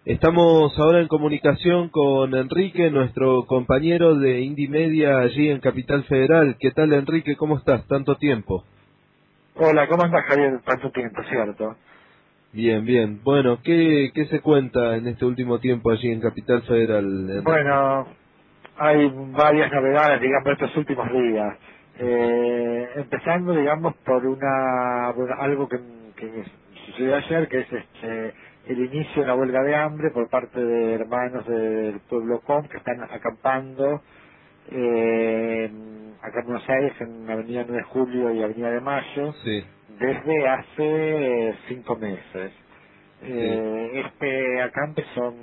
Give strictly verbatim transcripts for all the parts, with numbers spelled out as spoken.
Estamos ahora en comunicación con Enrique, nuestro compañero de Indie Media allí en Capital Federal. ¿Qué tal, Enrique? ¿Cómo estás? Tanto tiempo. Hola, ¿cómo andas, Javier? Tanto tiempo, ¿cierto? Bien, bien. Bueno, ¿qué, qué se cuenta en este último tiempo allí en Capital Federal, Enrique? Bueno, hay varias novedades, digamos, estos últimos días. Ujú. Eh, empezando, digamos, por una bueno, algo que, que sucedió ayer, que es este el inicio de una huelga de hambre por parte de hermanos del pueblo Com que están acampando eh, acá en Buenos Aires, en Avenida nueve de Julio y Avenida de Mayo, Sí, desde hace cinco meses. sí, Eh, este acampe son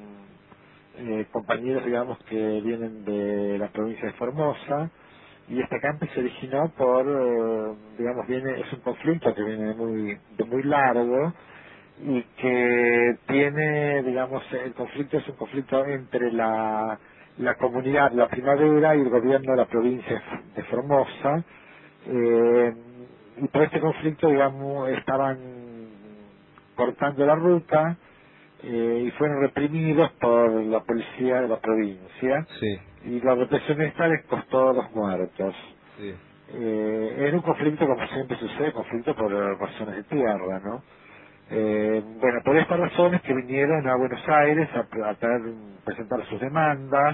eh, compañeros, digamos, que vienen de la provincia de Formosa, y este acampe se originó por, eh, digamos, viene es un conflicto que viene de muy, de muy largo, y que tiene, digamos, el conflicto es un conflicto entre la, la comunidad La Primavera y el gobierno de la provincia de Formosa. Eh, y por este conflicto, digamos, estaban cortando la ruta eh, y fueron reprimidos por la policía de la provincia, sí, y la represión esta les costó dos muertos. sí, Eh, era un conflicto, como siempre sucede, conflicto por razones de tierra, ¿no? Eh, bueno, por estas razones que vinieron a Buenos Aires a, a traer- presentar sus demandas.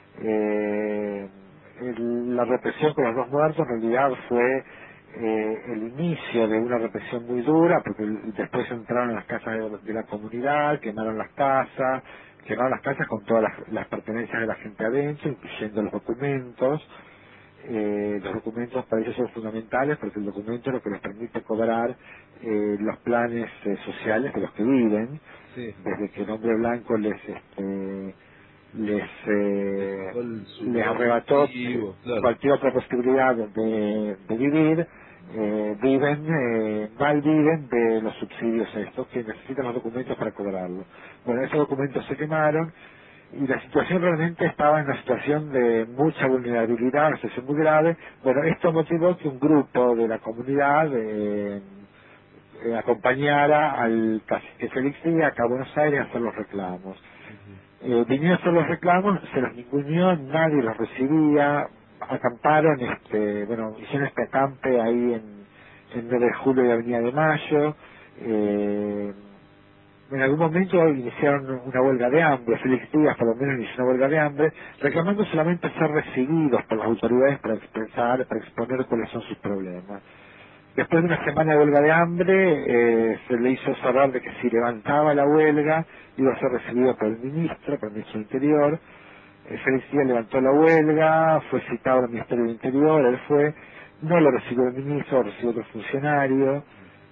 eh, el- la represión con los dos muertos en realidad fue eh, el inicio de una represión muy dura, porque el- después entraron a las casas de, de la comunidad, quemaron las casas, quemaron las casas con todas las, las pertenencias de la gente adentro, incluyendo los documentos. Eh, los documentos para ellos son fundamentales, porque el documento es lo que les permite cobrar eh, los planes eh, sociales de los que viven, sí. desde que el hombre blanco les este, les Le eh, sacó el les subidón arrebató eh, productivo, claro. cualquier otra posibilidad de, de vivir. Eh, viven eh, mal viven de los subsidios estos, que necesitan los documentos para cobrarlo. Bueno, esos documentos se quemaron, y la situación realmente estaba en una situación de mucha vulnerabilidad, una situación muy grave. Bueno, esto motivó que un grupo de la comunidad eh, eh, acompañara al cacique Félix Díaz acá a Buenos Aires a hacer los reclamos. Ujú. Eh, vinieron a hacer los reclamos, se los ninguneó, nadie los recibía, acamparon, este, bueno, hicieron este acampe ahí en, en nueve de Julio y Avenida de Mayo. eh, en algún momento iniciaron una huelga de hambre, Félix Díaz por lo menos inició una huelga de hambre, Sí, reclamando solamente ser recibidos por las autoridades para expresar, para exponer cuáles son sus problemas. Después de una semana de huelga de hambre, eh, se le hizo saber de que si levantaba la huelga, iba a ser recibido por el ministro, por el ministro del Interior. Eh, Félix Díaz levantó la huelga, fue citado al Ministerio del Interior, él fue, no lo recibió el ministro, lo recibió otro funcionario.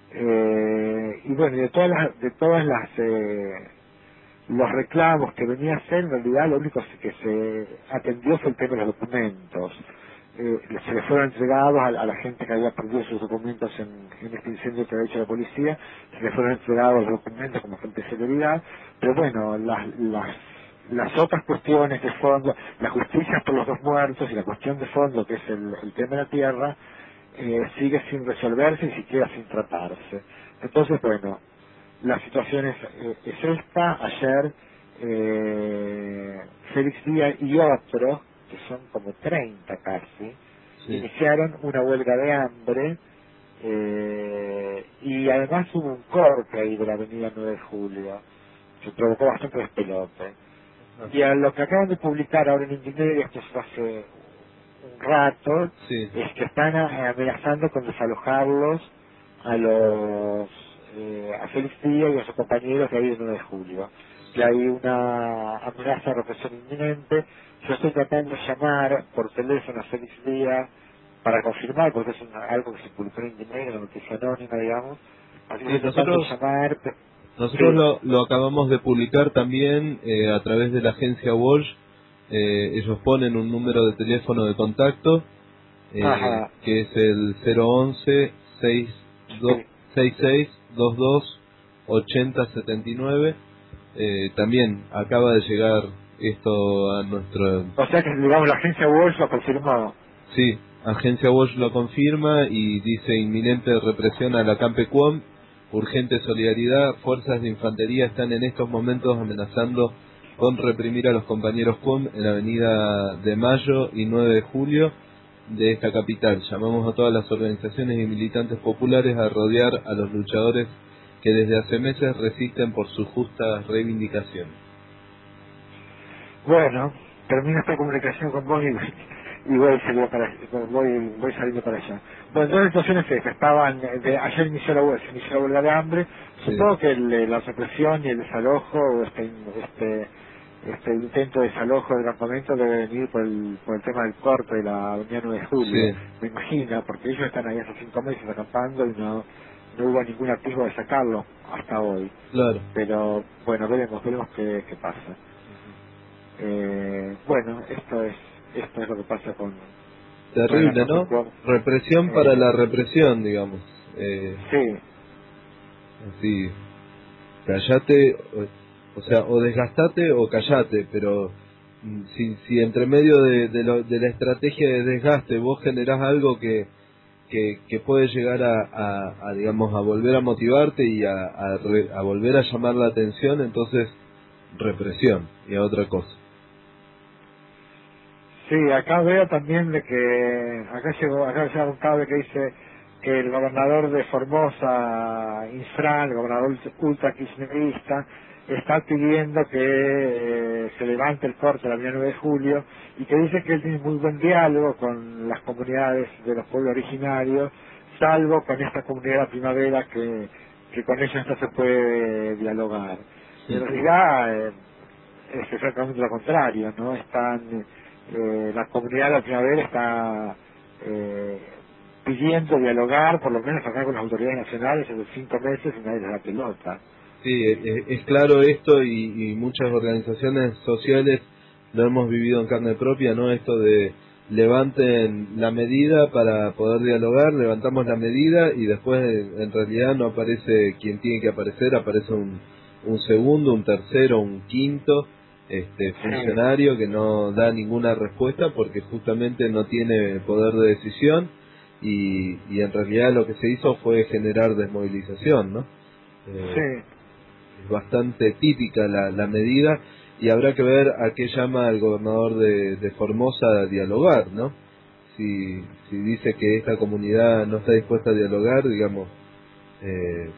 Eh, y bueno, y de todas las, de todas las, eh, los reclamos que venía a hacer, en realidad lo único que se atendió fue el tema de los documentos. Eh, se le fueron entregados a, a la gente que había perdido sus documentos en, en este incendio que había hecho la policía, se le fueron entregados los documentos como gente de seguridad, pero bueno, las, las, las otras cuestiones de fondo, la justicia por los dos muertos y la cuestión de fondo, que es el, el tema de la tierra, eh, sigue sin resolverse y siquiera sin tratarse. Entonces, bueno, la situación es, eh, es esta. Ayer eh, Félix Díaz y otros, que son como treinta casi, sí. iniciaron una huelga de hambre, eh, y además hubo un corte ahí de la avenida nueve de Julio, que provocó bastante despelote. Ajá. Y a lo que acaban de publicar ahora en Indimedia, esto fue hace un rato, Sí, es que están a- amenazando con desalojarlos a los eh, a Félix Díaz y a sus compañeros de ahí el nueve de julio. Que hay una amenaza de represión inminente. Yo estoy tratando de llamar por teléfono a Félix Díaz para confirmar, porque es una- algo que se publicó en Indimedia, una noticia anónima, digamos. Así que sí, estoy tratando de nosotros llamar. pe- Nosotros Sí, lo, lo acabamos de publicar también eh, a través de la agencia Walsh. Eh, ellos ponen un número de teléfono de contacto eh, ajá, que es el cero once seis sí. seis dos dos ochenta setenta y nueve. Eh, también acaba de llegar esto a nuestra... O sea que, digamos, la agencia Walsh lo confirmó. Sí, agencia Walsh lo confirma y dice inminente represión a la Campecuom. urgente solidaridad. Fuerzas de infantería están en estos momentos amenazando con reprimir a los compañeros P U M en la avenida de Mayo y nueve de julio de esta capital. Llamamos a todas las organizaciones y militantes populares a rodear a los luchadores que desde hace meses resisten por sus justas reivindicaciones. Bueno, termino esta comunicación con vos y, y voy, saliendo para, voy, voy saliendo para allá. Bueno, entonces la situación es esta. Estaban, de, ayer inició la huelga, se inició la huelga de hambre. Sí. Supongo que el, la represión y el desalojo, o este, este, este intento de desalojo del campamento debe venir por el, por el tema del corte de la avenida nueve de julio. Sí. Me imagino, porque ellos están ahí hace cinco meses acampando y no, no hubo ningún atisbo de sacarlo hasta hoy. Claro. Pero bueno, veremos, veremos qué, qué pasa. Eh, bueno, esto es esto es lo que pasa con... Terrible, con ¿no? con- Represión para eh, la represión, digamos. Eh, sí, así, callate, o, o sea, o desgastate o callate, pero mm, si, si entre medio de, de, lo- de la estrategia de desgaste vos generás algo que, que, que puede llegar a, a, a, digamos, a volver a motivarte y a, a, re- a volver a llamar la atención, entonces represión y a otra cosa. sí, acá veo también de que acá llegó, acá llega un cable que dice que el gobernador de Formosa, Infran, el gobernador ultra kirchnerista, está pidiendo que eh, se levante el corte la avenida nueve de julio y que dice que él tiene muy buen diálogo con las comunidades de los pueblos originarios, salvo con esta comunidad de la primavera que, que con ellos no se puede dialogar. En Sí. realidad eh, es exactamente lo contrario, ¿no? Están, eh, la comunidad de la primavera está eh, pidiendo dialogar, por lo menos acá con las autoridades nacionales, hace cinco meses y nadie les da pelota. Sí, es, es claro esto y, y muchas organizaciones sociales lo hemos vivido en carne propia, ¿no? Esto de levanten la medida para poder dialogar, levantamos la medida y después en realidad no aparece quien tiene que aparecer, aparece un, un segundo, un tercero, un quinto este Sí, funcionario que no da ninguna respuesta porque justamente no tiene poder de decisión y, y en realidad lo que se hizo fue generar desmovilización, ¿no? Eh, sí. es bastante típica la, la medida y habrá que ver a qué llama el gobernador de, de Formosa a dialogar, ¿no? Si, si dice que esta comunidad no está dispuesta a dialogar, digamos, eh,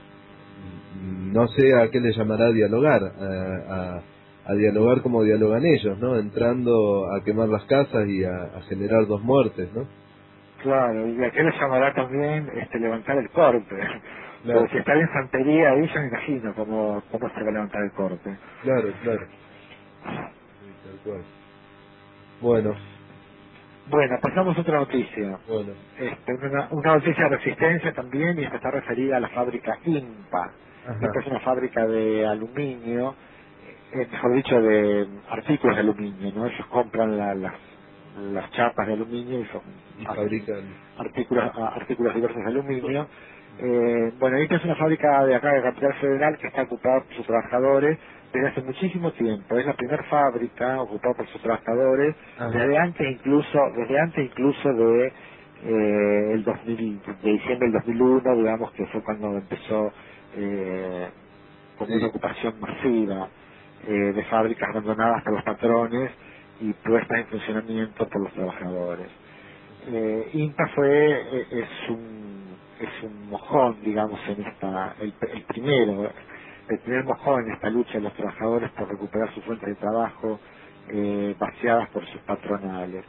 no sé a qué le llamará dialogar, a, a, a dialogar como dialogan ellos, ¿no? Entrando a quemar las casas y a, a generar dos muertes, ¿no? Claro, y a qué le llamará también este levantar el corte. Claro, Porque si está la infantería ahí, yo me imagino cómo, cómo se va a levantar el corte. claro, claro. Sí, tal cual. Bueno, Bueno, pasamos a otra noticia. bueno. Este, una, una noticia de resistencia también, y esta está referida a la fábrica INPA. INPA Ajá. es una fábrica de aluminio, eh, mejor dicho, de artículos de aluminio, ¿no? Ellos compran la- las, las chapas de aluminio y son, Y hacen fabrican. artículos, a- artículos diversos de aluminio. Eh, bueno, esta es una fábrica de acá de Capital Federal que está ocupada por sus trabajadores desde hace muchísimo tiempo. Es la primera fábrica ocupada por sus trabajadores Ajá. desde antes incluso, desde antes incluso de eh, el dos mil, de diciembre del dos mil uno, digamos que fue cuando empezó eh, como una Sí, ocupación masiva eh, de fábricas abandonadas por los patrones y puestas en funcionamiento por los trabajadores. Eh, INTA fue, eh, es un, es un mojón, digamos, en esta, el, el primero, el primer mojón en esta lucha de los trabajadores por recuperar sus fuentes de trabajo, eh, vaciadas por sus patronales.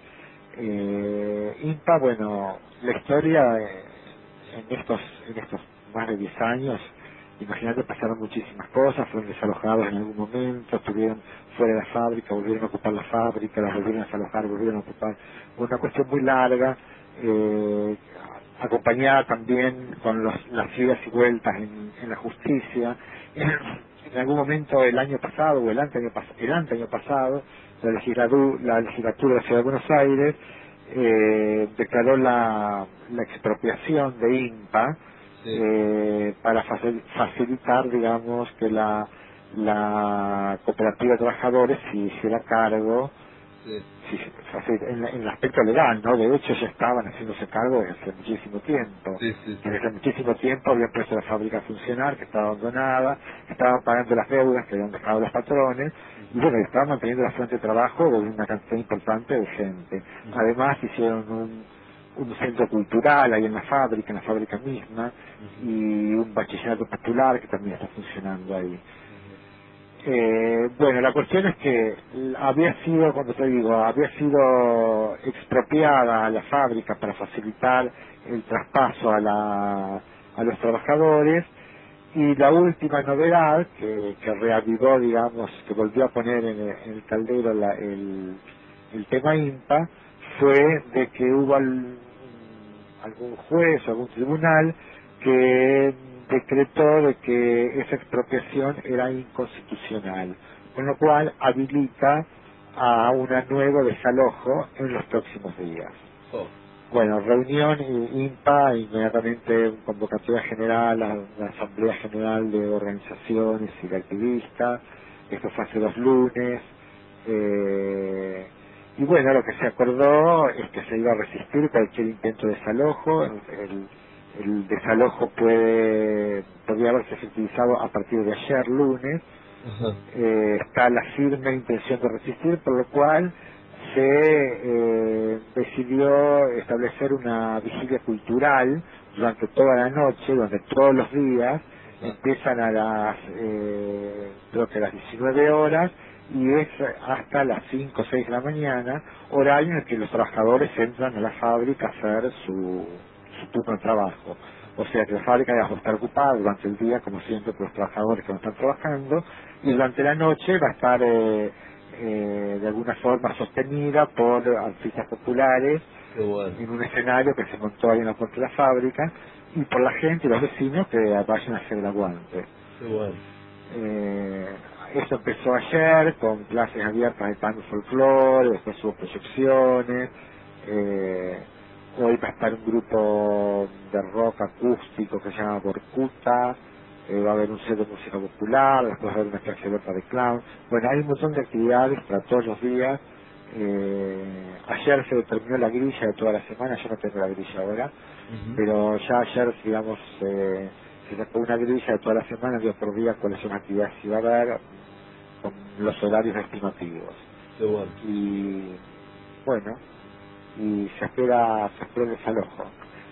Eh, INTA, bueno, la historia eh, en estos, en estos más de diez años, imagínate, pasaron muchísimas cosas, fueron desalojados en algún momento, estuvieron fuera de la fábrica, volvieron a ocupar la fábrica, las volvieron a desalojar, volvieron a ocupar. Una cuestión muy larga, eh, acompañada también con los- las idas y vueltas en, en la justicia. En, en algún momento el año pasado o el anteaño, pas- el anteaño pasado, la, legislatu- la legislatura de la Ciudad de Buenos Aires eh, declaró la, la expropiación de INPA sí, eh, para facil- facilitar, digamos, que la, la cooperativa de trabajadores se hiciera cargo Sí. Sí, o sea, en, en el aspecto legal, ¿no? De hecho ya estaban haciéndose cargo desde hace muchísimo tiempo. Sí, sí, sí. Desde hace muchísimo tiempo habían puesto la fábrica a funcionar, que estaba abandonada, estaban pagando las deudas que habían dejado los patrones, y bueno, estaban manteniendo la fuente de trabajo de una cantidad importante de gente. Ujú. Además hicieron un, un centro cultural ahí en la fábrica, en la fábrica misma, Ujú. y un bachillerato popular que también está funcionando ahí. Ujú. Eh, bueno, la cuestión es que había sido, cuando te digo, había sido expropiada la fábrica para facilitar el traspaso a, la, a los trabajadores, y la última novedad que, que reavivó, digamos, que volvió a poner en el, en el caldero la- el, el tema INPA, fue de que hubo al- algún juez o algún tribunal que decretó de que esa expropiación era inconstitucional, con lo cual habilita a un nuevo desalojo en los próximos días. Oh. Bueno, reunión i- INPA, inmediatamente convocatoria general, a una asamblea general de organizaciones y de activistas, esto fue hace dos lunes, eh, y bueno, lo que se acordó es que se iba a resistir cualquier intento de desalojo, el, el- el desalojo puede, podría haberse efectivizado a partir de ayer, lunes, Ajá. eh, está la firme intención de resistir, por lo cual se eh, decidió establecer una vigilia cultural durante toda la noche, durante todos los días, Ajá. empiezan a las, eh, creo que a las diecinueve horas, y es hasta las cinco o seis de la mañana, horario en el que los trabajadores entran a la fábrica a hacer su, su turno de trabajo. O sea que la fábrica va a estar ocupada durante el día, como siempre, por los trabajadores que no están trabajando, y Claro. durante la noche va a estar eh, eh, de alguna forma sostenida por artistas populares Qué bueno. en un escenario que se montó ahí en la puerta de la fábrica, y por la gente y los vecinos que vayan a hacer el aguante. Qué bueno. Eh, esto empezó ayer con clases abiertas de tango folclore, después hubo proyecciones, eh, hoy va a estar un grupo de rock acústico que se llama Borcuta, eh, va a haber un set de música popular, después va a haber una clase abierta de clown. Bueno, hay un montón de actividades para todos los días. Eh, ayer se determinó la grilla de toda la semana, yo no tengo la grilla ahora, Ujú. pero ya ayer, digamos, eh, se sacó una grilla de toda la semana, día por día, cuáles son las actividades que iba a haber, con los horarios estimativos. Qué bueno. Y bueno, y se espera, se espera el desalojo.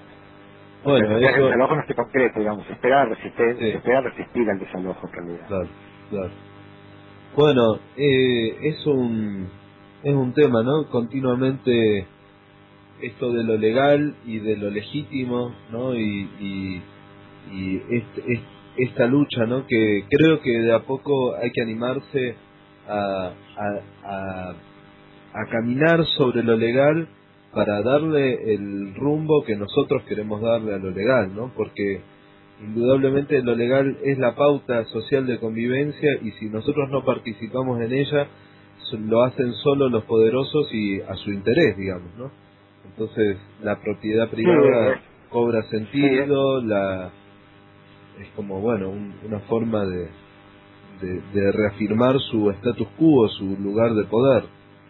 O sea, se Bueno, espera que el eso, desalojo no esté concreto, digamos, se espera resistir, se sí, espera resistir al desalojo en realidad. claro, claro. Bueno, eh, es un es un tema, ¿no? Continuamente esto de lo legal y de lo legítimo, ¿no? Y, y, y este- es- esta lucha, ¿no? Que creo que de a poco hay que animarse a, a, a, a caminar sobre lo legal para darle el rumbo que nosotros queremos darle a lo legal, ¿no? Porque indudablemente lo legal es la pauta social de convivencia y si nosotros no participamos en ella, so- lo hacen solo los poderosos y a su interés, digamos, ¿no? Entonces la propiedad Sí, es, privada cobra sí, es, sentido, la es como, bueno, un- una forma de, de, de reafirmar su status quo, su lugar de poder.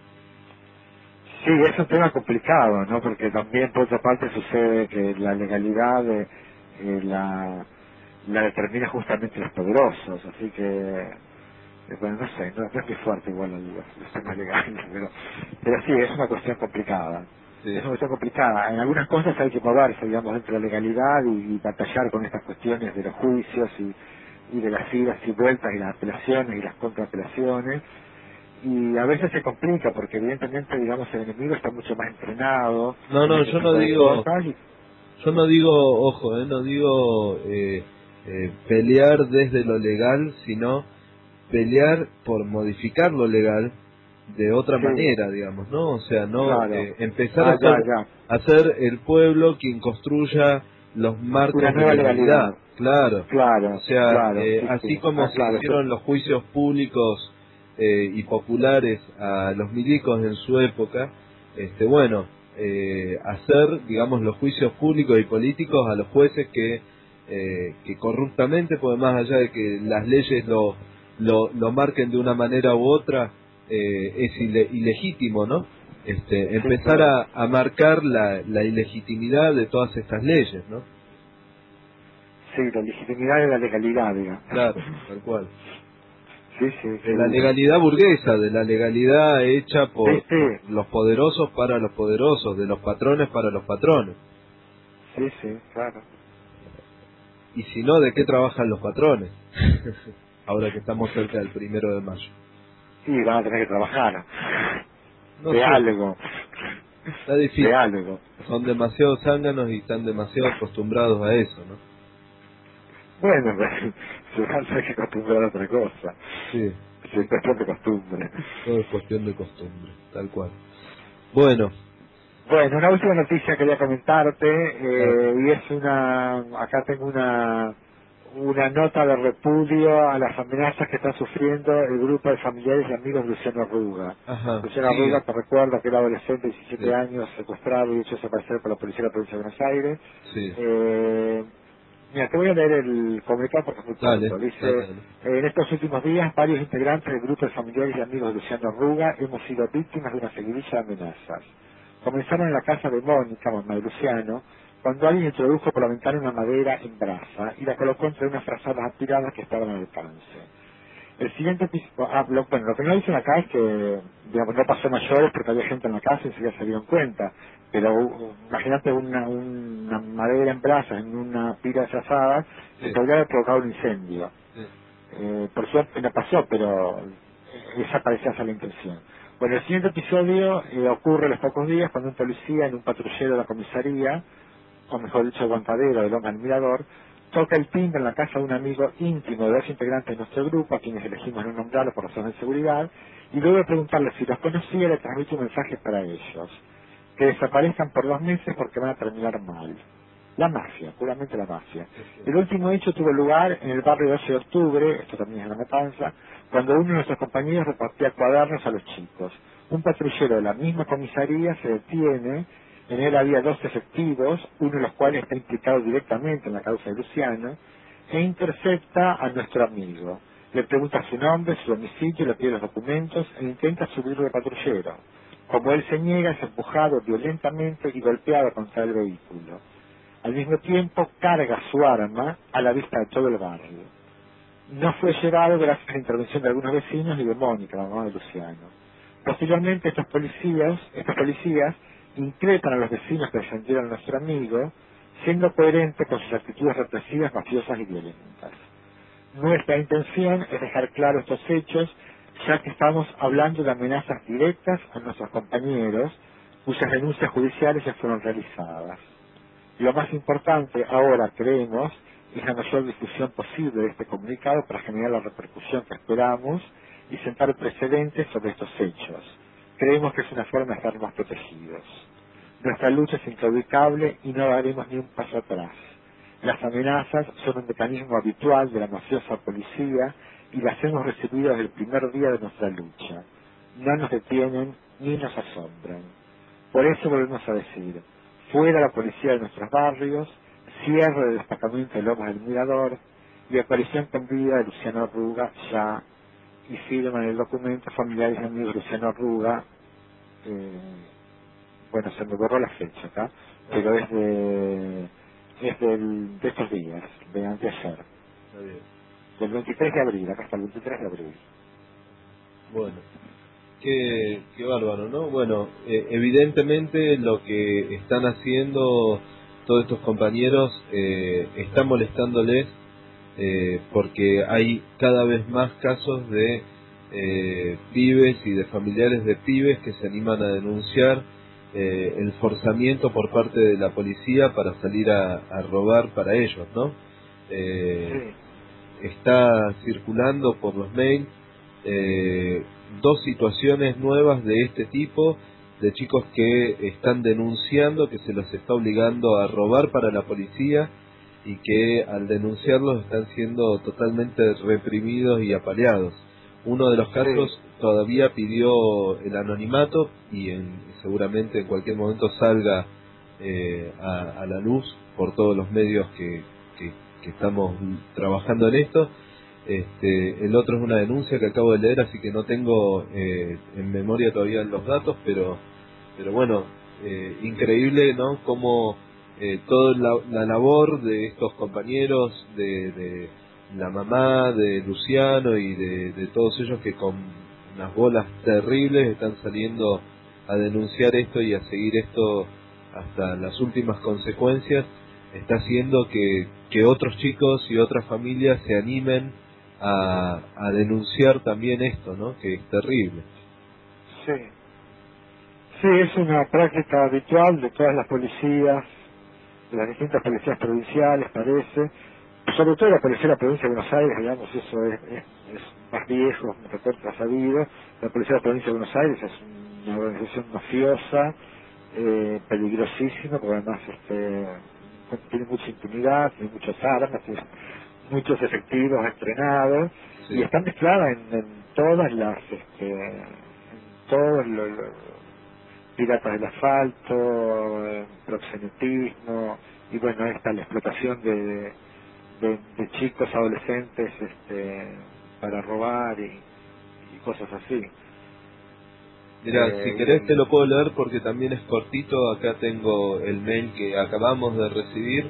sí, es un tema complicado, ¿no? Porque también, por otra parte, sucede que la legalidad eh, eh, la, la determina justamente los poderosos, así que, eh, bueno, no sé, no, no es muy fuerte igual los, los temas legales, pero, pero sí, es una cuestión complicada. Es Sí, una cuestión complicada. En algunas cosas hay que moverse, digamos, dentro de la legalidad y, y batallar con estas cuestiones de los juicios y, y de las idas y vueltas y las apelaciones y las contraapelaciones, y a veces se complica porque evidentemente, digamos, el enemigo está mucho más entrenado no, en no, este yo no tipo de digo, cosas y yo no digo, ojo, eh, no digo eh, eh, pelear desde lo legal, sino pelear por modificar lo legal de otra sí, manera, digamos, ¿no? O sea, no claro, eh, empezar a ah, ya, ser, ya, a ser el pueblo quien construya los una marcos de nueva legalidad, legalidad, claro. O claro, sea, claro, eh, sí, así sí, como ah, se claro, esto, hicieron los juicios públicos eh, y populares a los milicos en su época, este, bueno, eh, hacer, digamos, los juicios públicos y políticos a los jueces que eh, que corruptamente, pues más allá de que las leyes lo, lo, lo marquen de una manera u otra, eh, es ile ilegítimo, ¿no? Este, empezar sí, claro. a, a marcar la, la ilegitimidad de todas estas leyes, ¿no? Sí, la legitimidad de la legalidad, digamos. Claro, tal cual. Sí, sí, de seguro. la legalidad burguesa, de la legalidad hecha por, sí, sí. por los poderosos para los poderosos, de los patrones para los patrones. Sí, sí, claro. Y si no, ¿de qué trabajan los patrones? Ahora que estamos cerca del primero de mayo. Sí, van a tener que trabajar. No de sé. algo. Está difícil. De algo. Son demasiado zánganos y están demasiado acostumbrados a eso, ¿no? Bueno, pues, se van a tener que acostumbrar a otra cosa. Sí. Es cuestión de costumbre. Todo es cuestión de costumbre, tal cual. Bueno. Bueno, una última noticia quería comentarte, Claro. eh, y es una, acá tengo una, una nota de repudio a las amenazas que está sufriendo el grupo de familiares y amigos de Luciano Arruga. Ajá. Luciano Sí. Arruga, te recuerdo que era adolescente de diecisiete Sí. años, secuestrado y hecho desaparecer por la policía de la provincia de Buenos Aires. Sí. Eh, Mira, te voy a leer el comunicado porque es muy Dale, corto. Dice, dale, dale. eh, en estos últimos días, varios integrantes del grupo de familiares y amigos de Luciano Arruga hemos sido víctimas de una seguidilla de amenazas. Comenzaron en la casa de Mónica, mamá de Luciano, cuando alguien introdujo por la ventana una madera en brasa y la colocó entre unas frazadas aspiradas que estaban al alcance. El siguiente episodio, ah, lo, bueno, lo que no dicen acá es que, digamos, no pasó mayores porque había gente en la casa y enseguida se dieron cuenta. Pero uh, imagínate una, una madera en brasas en una pila de frazadas, Sí. que podría haber provocado un incendio. Sí. Eh, por suerte no pasó, pero eh, esa parecía ser la intención. Bueno, el siguiente episodio eh, ocurre a los pocos días cuando un policía en un patrullero de la comisaría, o mejor dicho, aguantadero de Loma del Mirador, toca el timbre en la casa de un amigo íntimo de dos integrantes de nuestro grupo, a quienes elegimos no nombrarlo por razones de seguridad, y luego de preguntarle si los conocía, le transmite un mensaje para ellos: que desaparezcan por dos meses porque van a terminar mal. La mafia, puramente la mafia. El último hecho tuvo lugar en el barrio doce de octubre, esto también es la matanza, cuando uno de nuestros compañeros repartía cuadernos a los chicos. Un patrullero de la misma comisaría se detiene, en él había dos efectivos, uno de los cuales está implicado directamente en la causa de Luciano, e intercepta a nuestro amigo. Le pregunta su nombre, su domicilio, le pide los documentos e intenta subirlo de patrullero. Como él se niega, es empujado violentamente y golpeado contra el vehículo. Al mismo tiempo, carga su arma a la vista de todo el barrio. No fue llevado gracias a la intervención de algunos vecinos y de Mónica, la mamá de Luciano. Posteriormente, estos policías, estos policías increpan a los vecinos que defendieron a nuestro amigo, siendo coherente con sus actitudes represivas, mafiosas y violentas. Nuestra intención es dejar claro estos hechos, ya que estamos hablando de amenazas directas a nuestros compañeros, cuyas denuncias judiciales ya fueron realizadas. Lo más importante ahora, creemos, es la mayor difusión posible de este comunicado para generar la repercusión que esperamos y sentar precedentes sobre estos hechos. Creemos que es una forma de estar más protegidos. Nuestra lucha es inclaudicable y no daremos ni un paso atrás. Las amenazas son un mecanismo habitual de la mafiosa policía y las hemos recibido desde el primer día de nuestra lucha. No nos detienen ni nos asombran. Por eso volvemos a decir: fuera la policía de nuestros barrios, cierre del destacamento de Lomas del Mirador y aparición con vida de Luciano Arruga ya, y firman el documento familiares y amigos de Luciano Arruga. Eh, bueno, se me borró la fecha acá, pero es de, es del, de estos días, de anteayer, Está bien. del veintitrés de abril, acá está el veintitrés de abril. Bueno, qué, qué bárbaro, ¿no? Bueno, eh, evidentemente lo que están haciendo todos estos compañeros eh, está molestándoles eh, porque hay cada vez más casos de eh, pibes y de familiares de pibes que se animan a denunciar eh, el forzamiento por parte de la policía para salir a, a robar para ellos, ¿no? Eh, Sí, está circulando por los mails eh, dos situaciones nuevas de este tipo, de chicos que están denunciando que se los está obligando a robar para la policía y que al denunciarlos están siendo totalmente reprimidos y apaleados. Uno de los casos sí, todavía pidió el anonimato y en, seguramente en cualquier momento salga eh, a, a la luz por todos los medios que, que, que estamos trabajando en esto. Este, el otro es una denuncia que acabo de leer, así que no tengo eh, en memoria todavía los datos, pero pero bueno, eh, increíble, ¿no? Cómo eh, toda la, la labor de estos compañeros, de, de la mamá, de Luciano y de, de todos ellos que con unas bolas terribles están saliendo a denunciar esto y a seguir esto hasta las últimas consecuencias, está haciendo que, que otros chicos y otras familias se animen a, a denunciar también esto, ¿no? Que es terrible. Sí. Sí, es una práctica habitual de todas las policías, de las distintas policías provinciales, parece, sobre todo la policía de la provincia de Buenos Aires, digamos, eso es, es, es más viejo, me recuerdo sabido. La policía de la provincia de Buenos Aires es una organización mafiosa, eh, peligrosísima, porque además este, tiene mucha impunidad, tiene muchas armas, tiene muchos efectivos entrenados, Sí. y está mezclada en, en todas las, este, en todos los, los piratas del asfalto, eh, proxenetismo, y bueno, esta la explotación de, de, de chicos adolescentes este, para robar y, y cosas así. Mira, Eh, si querés te y, lo puedo leer porque también es cortito. Acá tengo el mail que acabamos de recibir.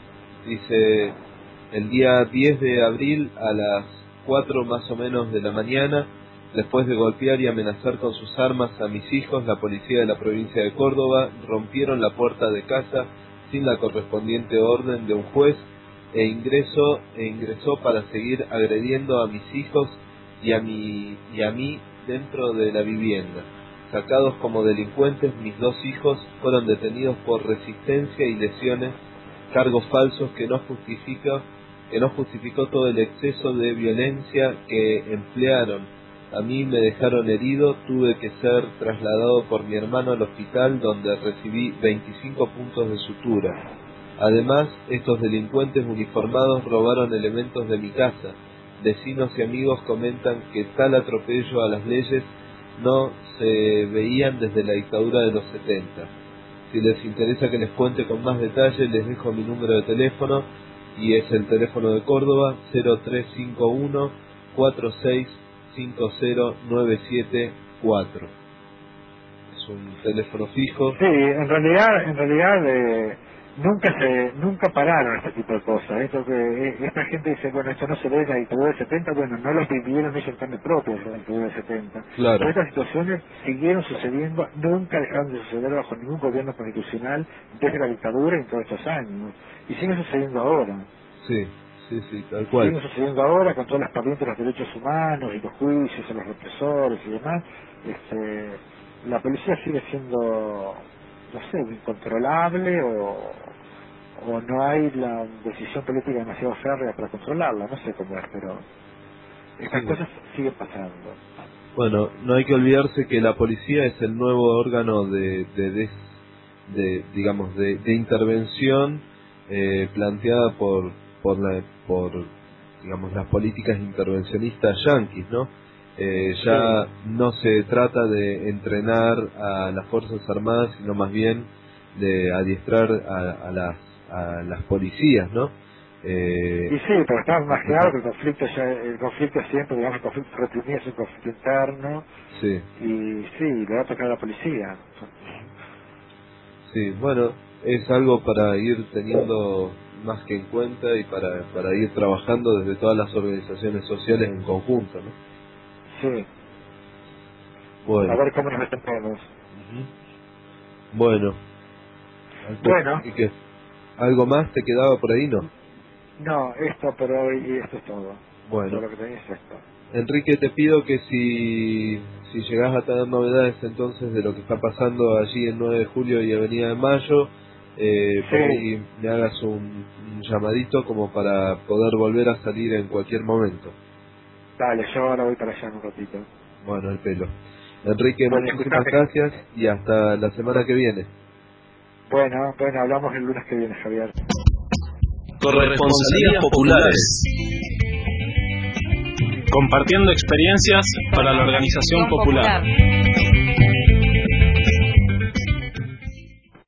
Dice: el día diez de abril a las cuatro más o menos de la mañana, después de golpear y amenazar con sus armas a mis hijos, la policía de la provincia de Córdoba rompieron la puerta de casa sin la correspondiente orden de un juez e ingresó e ingresó para seguir agrediendo a mis hijos y a mi y a mí dentro de la vivienda. Sacados como delincuentes, mis dos hijos fueron detenidos por resistencia y lesiones, cargos falsos que no justifica que no justificó todo el exceso de violencia que emplearon. A mí me dejaron herido, tuve que ser trasladado por mi hermano al hospital donde recibí veinticinco puntos de sutura. Además, estos delincuentes uniformados robaron elementos de mi casa. Vecinos y amigos comentan que tal atropello a las leyes no se veían desde la dictadura de los setenta. Si les interesa que les cuente con más detalle, les dejo mi número de teléfono y es el teléfono de Córdoba cero tres cinco uno cuatro seis cinco cero nueve siete cuatro. Es un teléfono fijo. sí, en realidad, en realidad eh, nunca se, nunca pararon este tipo de cosas. Esto que eh, esta gente dice, bueno, esto no se ve en la dictadura del setenta, bueno, no lo vivieron ellos en carne propia en la dictadura del setenta. Claro. Pero estas situaciones siguieron sucediendo, nunca dejaron de suceder bajo ningún gobierno constitucional desde la dictadura en todos estos años. Y siguen sucediendo ahora. Sí, sí, sí, tal cual. Siguen sucediendo ahora con todas las corrientes de los derechos humanos y los juicios a los represores y demás. Este, la policía sigue siendo, no sé, incontrolable o, o no hay la decisión política demasiado férrea para controlarla, no sé cómo es, pero estas Sí. cosas siguen pasando. Bueno, no hay que olvidarse que la policía es el nuevo órgano de, de, de, de digamos, de, de intervención eh, planteada por, por, la, por, digamos, las políticas intervencionistas yanquis, ¿no? Eh, ya Sí. no se trata de entrenar a las Fuerzas Armadas, sino más bien de adiestrar a, a, las, a las policías, ¿no? Eh, Y sí, pero está más claro que el conflicto, ya, el conflicto siempre, digamos, el conflicto reprimido es un conflicto interno, sí. y sí, le va a tocar a la policía. Sí, bueno, es algo para ir teniendo más que en cuenta y para, para ir trabajando desde todas las organizaciones sociales en conjunto, ¿no? Sí, a Bueno, ver cómo nos metemos. ujú. Bueno, Bueno, ¿y qué? ¿Algo más te quedaba por ahí, no? no, esto por hoy y esto es todo. Todo Bueno, lo que tenía es esto. Enrique, te pido que si, si llegás a tener novedades entonces de lo que está pasando allí en nueve de julio y Avenida de Mayo, eh, por Sí, ahí me hagas un, un llamadito como para poder volver a salir en cualquier momento. dale, yo ahora voy para allá en un ratito. Bueno, el pelo. Enrique, Bueno, muchísimas escuchame. gracias y hasta la semana que viene. Bueno, bueno, hablamos el lunes que viene, Javier. Corresponsalías populares. Compartiendo experiencias para la organización popular.